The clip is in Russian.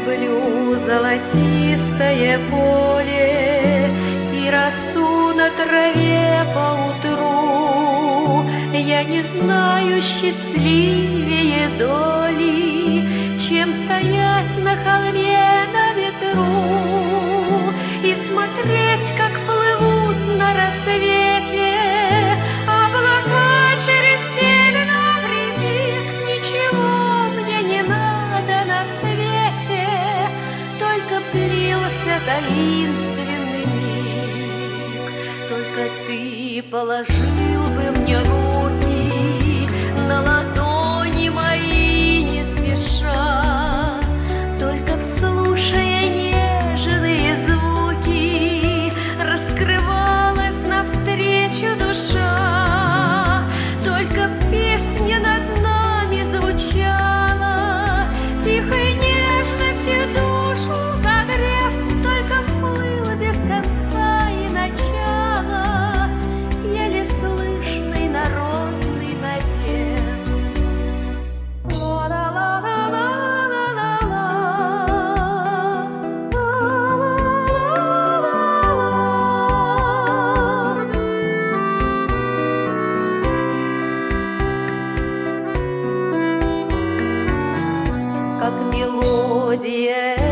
люблю золотистое поле и росу на траве поутру. Я не знаю счастливее доли, чем стоять на холме на ветру и смотреть, как плывут на рассвете облака через степь напрямик. Ничего мне не надо на свете, только длился таинственный миг. Только ты положил бы мне руки на ладони мои не спеша, только б, слушая нежные звуки, раскрывалась навстречу душа. Только песня над нами звучала, тихой нежностью душу согрев, только плыл без конца и начала еле слышный народный напев. Как мелодия